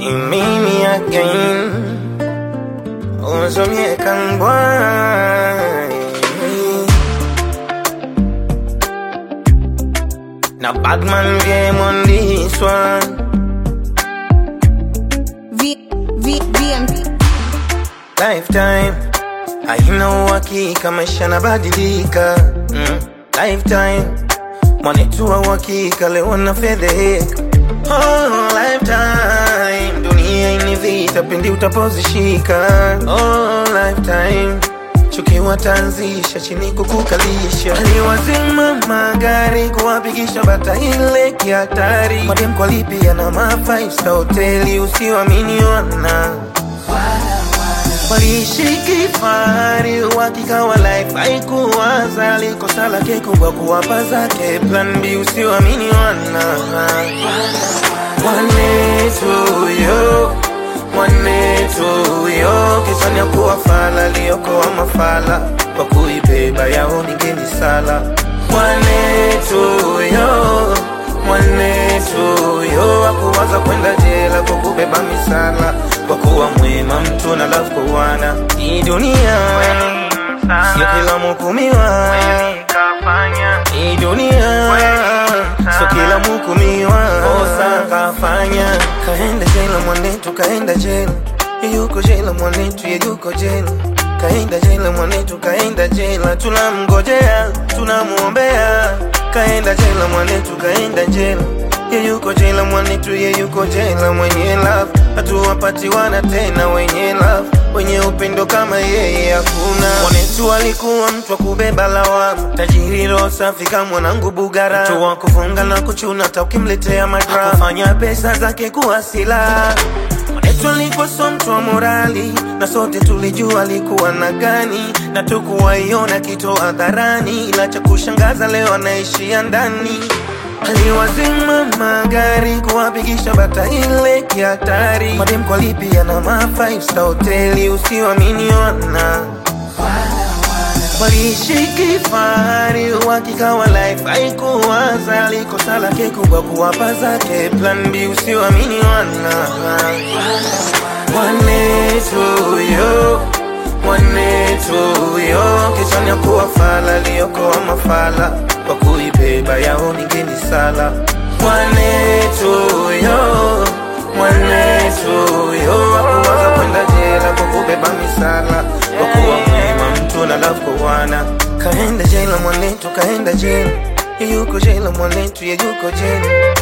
Mimi again. Ozomye kangwa. Now bad man game on this one. Lifetime haina uhakika, maisha nabadilika. Lifetime mwanetu wa uhakika, leo na fedheka. Oh, lifetime dunia ini vita, pindi utapozishika. Oh, lifetime chuki watanzisha, chini kukukalisha. Aliwazima magari kuwapigisha bata ile kihatari. Madem kwa lipia na ma-5 star hoteli, usiwamini wana waliishi kifahari, uhakika wa life haikuwaza. Likosa lake kubwa kuwapa zake plan B, usiwamini wana mwanetu yo kisani ya kuwafala, liyoko wa mafala kwa kuibeba yao ningeni sala. Mwanetu yo wakuwaza kwenda jela kwa kubeba misala, kwa kuwa mwema mtu na love kwa wana. Hii dunia sio kila mhukumiwa, hii dunia sio kila mhukumiwa. Kosa kafanya kaenda jela mwanetu, kaenda jela. Yuko jela mwanetu, yuko jela. Kaenda jela mwanetu, kaenda jela. Tunamngojea, tunamuombea. Kaenda jela mwanetu, kaenda jela. Yuko jela mwanetu, yuko jela. Mwenye love hatuwapati wana tena, wenye love wenye upendo kama yeye hakuna. Mwanetu alikuwa mtu wa kubeba lawama, tajiri roho safi kama mwanangu Bugara. Mtu wa kufunga na kuchuna hata ukimletea madrama, kufanya pesa zake kuwa silaha. Mwanetu alikuwa so mtu wa morali, na sote tulijua alikuwa na gani, na tukuwaiona kitu hadharani. Ila cha kushangaza leo anaishia ndani. Aliwazima magari kuwapigisha bata ile kihatari. Madem kwa lipia na ma-5 star hoteli, usiwamini wana waliishi kifahari, uhakika wa life haikuwaza. Likosa lake kubwa kuwapa zake plan B, usiwamini wana mwanetu yo kisani ya kuwafala, liyoko wa mafala kwa kuibeba yao ningeni sala. Mwanetu yo wakuwaza kwenda jela kwa kubeba misala, kwa kuwa mwema mtu na love kwa wana. Kaenda jela mwanetu, kaenda jela. Yuko jela mwanetu, yuko jela.